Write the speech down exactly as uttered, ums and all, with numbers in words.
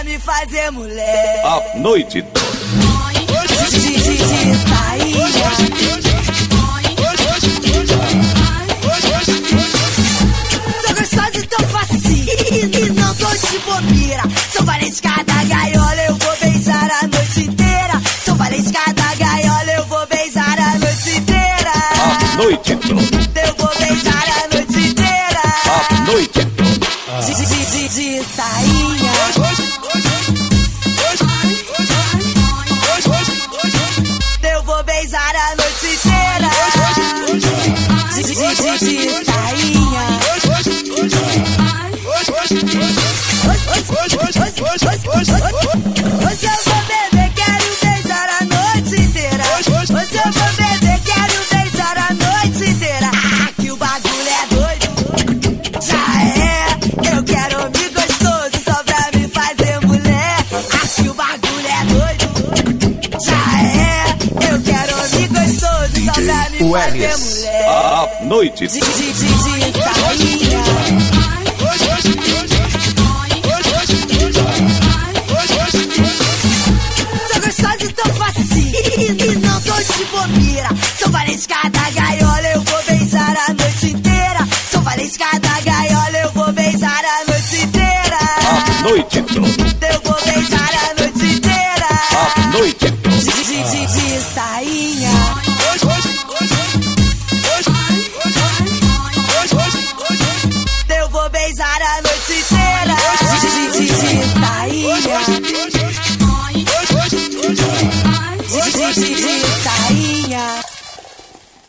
pra me fazer mulher. A noite toda. De, de, de, de sainha. Tô gostosa e tô facinha e não tô de bobeira. Sou valente cada gaiola, eu vou beijar a noite inteira. Sou valente cada gaiola, eu vou beijar a noite inteira. A noite toda. Eu vou beijar a noite inteira. A noite toda. De, de, de, de sainha. Eu vou beijar a noite inteira. De, de, de, de sainha. Hoje eu vou beber, quero beijar a noite inteira. Hoje eu vou beber, quero beijar a noite inteira. Aqui o bagulho é doido. Já é, eu quero homem gostoso só pra me fazer mulher. Aqui o bagulho é doido. Já é, eu quero homem gostoso só pra me fazer mulher. A noite De, de, de, de sainha. Tô gostosa e tô facinha e não tô de bobeira. Sou valente cada gaiola, eu vou beijar a noite inteira. Sou valente cada gaiola, eu vou beijar a noite inteira. A noite toda.